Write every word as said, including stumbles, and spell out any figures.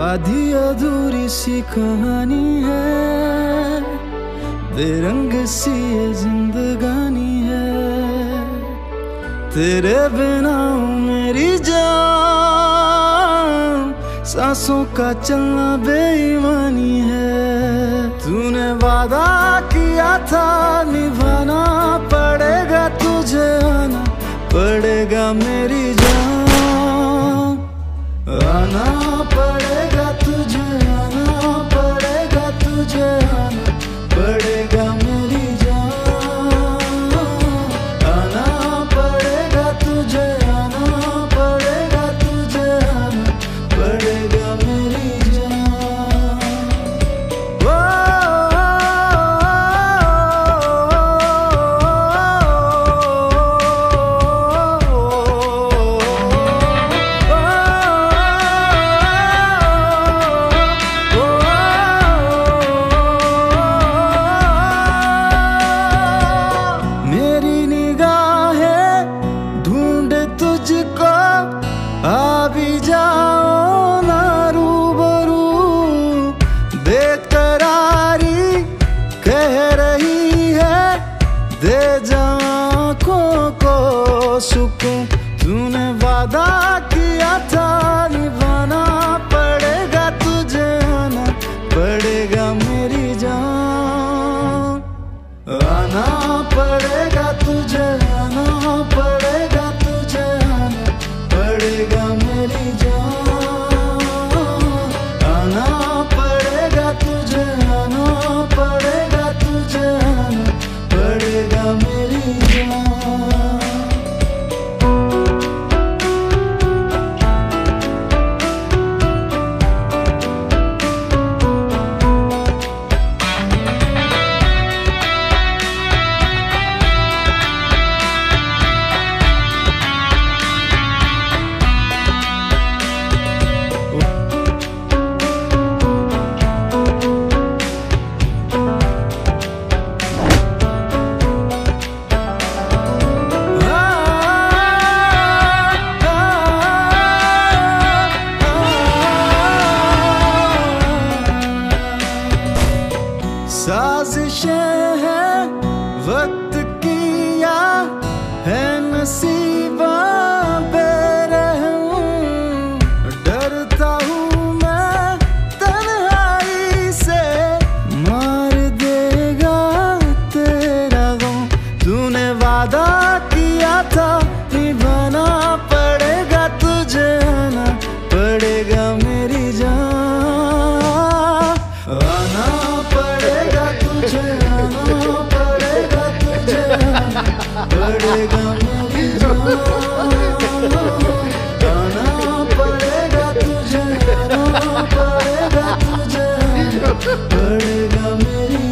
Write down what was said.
आधी अधूरी सी कहानी है, बेरंग सी ये जिंदगानी है। तेरे बिना मेरी जान, सांसों का चलना बेईमानी है। तूने वादा किया था निभाना पड़ेगा, तुझे आना पड़ेगा मेरी जान, आना पड़ेगा तुझे, आना पड़ेगा तुझे, आना पड़ेगा मेरी जान, आना पड़ेगा तुझे, आना पड़ेगा तुझे, आना पड़ेगा मेरी जान। ओ, तुझको आ भी जाओ ना रूबरू, बेकरारी कह रही है दे जा आँखों को सुकून। तूने वादा किया था निभाना पड़ेगा, तुझे आना पड़ेगा मेरी जान, आना पड़ेगा तुझे, आना पड़ेगा तुझे, आना पड़ेगा मेरी जान, आना पड़ेगा तुझे, आना पड़ेगा तुझे, आना पड़ेगा मेरी जान। साजिशें हैं वक्त की या है नसीबा बेरहम, डरता हूँ मैं तन्हाई से, मार देगा तेरा गम। तूने वादा किया था निभाना पड़ेगा, तुझे आना पड़ेगा मेरी जान, आना पड़ेगा तुझे, आना पड़ेगा तुझे, आना पड़ेगा मेरी जान, आना पड़ेगा तुझे, आना पड़ेगा तुझे, आना पड़ेगा मेरी